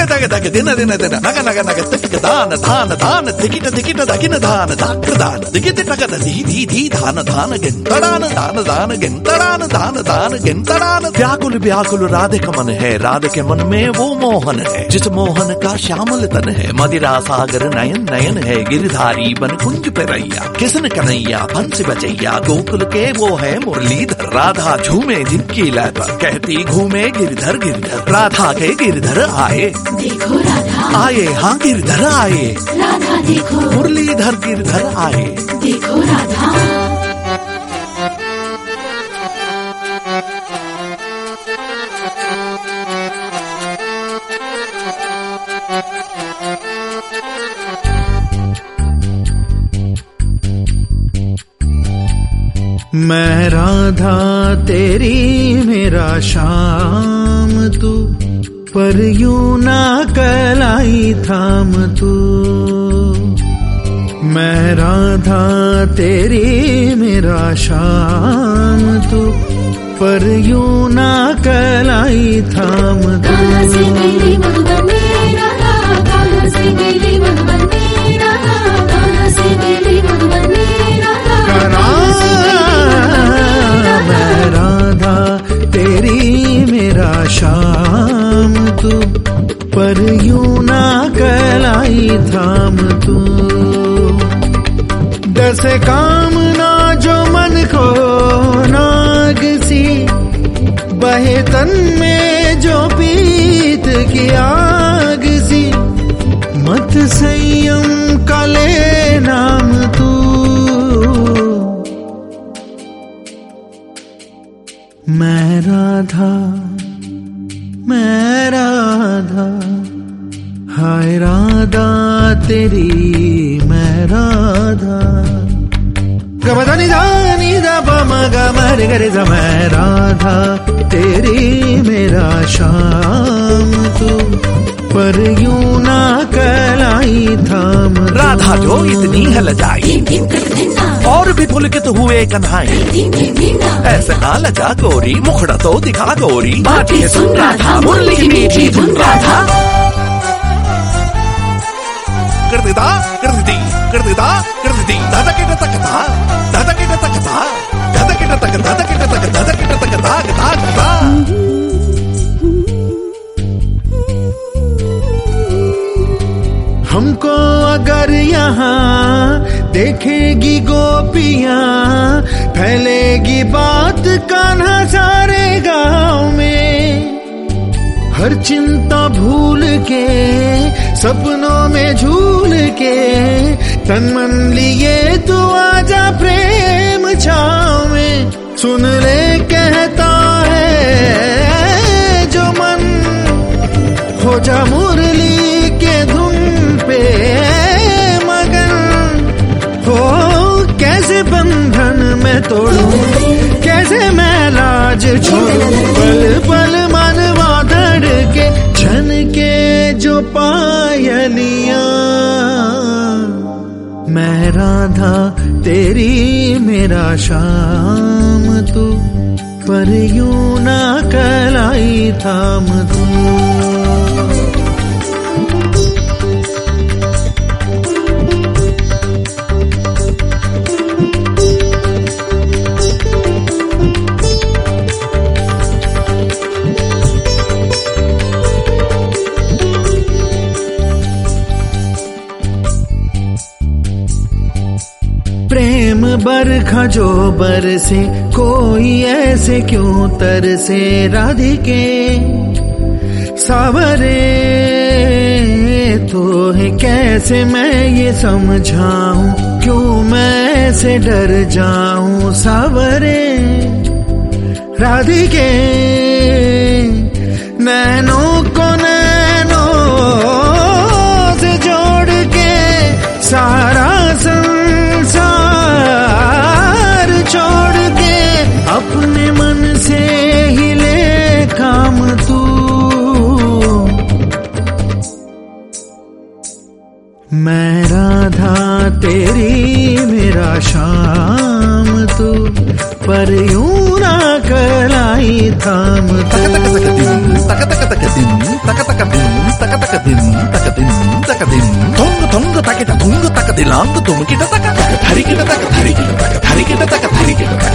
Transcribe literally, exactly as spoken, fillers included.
ತಗ ತಗ ದಿನ ದಿನ ದಿನ ನಗ ನಗ ನಗ ತಿಕ್ಕ ದಾನ ದಾನ ದಾನ ತಿಕಿಟ ತಿಕಿಟ ದಗಿನ ದಾನ ದಾಕ್ರ ದಾನ ದಿಗಿತ ತಗದ ಧೀ ಧೀ ಧೀ ದಾನ ದಾನ ಗೆಂತಡಾನ ದಾನ ದಾನ ಗೆಂತಡಾನ ದಾನ दान गिनतड़ान व्याकुल व्याकुल राधे का मन है, राधे के मन में वो मोहन है जिस मोहन का श्यामल तन है। मदिरा सागर नयन नयन है, गिरधारी बन कुंज पे रैया, किसन कन्हैया हंस बचैया, गोकुल के वो है मुरलीधर। राधा झूमे जिनकी लय पर, कहती घूमे गिरधर गिरधर। राधा के गिरधर आए, देखो राधा आए, हाँ गिरधर आए, राधा देखो मुरलीधर गिरधर आए, देखो राधा। मैं राधा तेरी मेरा श्याम तू, पर यूं ना कलाई थाम तू। मैं राधा तेरी मेरा श्याम तू, पर यूं ना कलाई थाम तू। कहाँ से मिली मधुबनी राधा, कहाँ से मिली मधुबनी राधा, कहाँ से मिली मधुबनी राधा। मैं राधा तेरी मेरा श्याम तू, पर यूं ना कलाई थाम तू। दसे कामना जो मन को नाग सी, बहे तन में जो पीत की आग सी। मत संयम का ले नाम तू, मैं राधा मैं राधा, हाय राधा तेरी मैं राधा। गबदा निदा निदा बम गमर गरे ज। मैं राधा तेरी मेरा श्याम तू, पर यूं ना कलाई थाम। राधा जो इतनी है लजाई और भी पुलकित हुए कन्हाई, ऐसे ना लजा गोरी, मुखड़ा तो दिखा गोरी। बातें सुन राधा, मुरली की मीठी धुन राधा। कर देता कर देती कर देता कर देती दादा के तक था, दादा के तक था, दादा के तक दादा के तक दादा के तक दाग दाग दाग। हमको अगर यहाँ देखेगी गोपियाँ, फैलेगी बात कान्हा सारे गाँव में। हर चिंता भूल के सपनों में झूल के, तन मन लिए तू आजा प्रेम छाँव में। सुन ले कहता है जो मन, हो जा मुरली के धुन पे मगन। हो कैसे बंधन मैं तोड़ूं, कैसे मैं लाज छोड़ूं। पल पल मनवा धड़के, छन के जो पायलियां। मैं राधा तेरी मेरा श्याम तू, पर यूं ना कलाई थाम तू। प्रेम बरखा जो बरसे, कोई ऐसे क्यों तरसे। राधिके सावरे तो है, कैसे मैं ये समझाऊं, क्यों मैं ऐसे डर जाऊं। सावरे राधिके नैनों को नैनों से जोड़ के, सारा संसार छोड़ के, अपने मन से ही ले काम तू। मैं राधा तेरी मेरा श्याम तू, पर यूं ना कलाई थाम तू। तक तक तक दिन तक तक तक दिन तक तक दिन तक तक तक दिन तक दिन तक दिन थोंग थोंग तकिट थोंग तक दिलांग तुम किट तक धरी किट तक धरी किट तक धरी किट तक धरी किट तक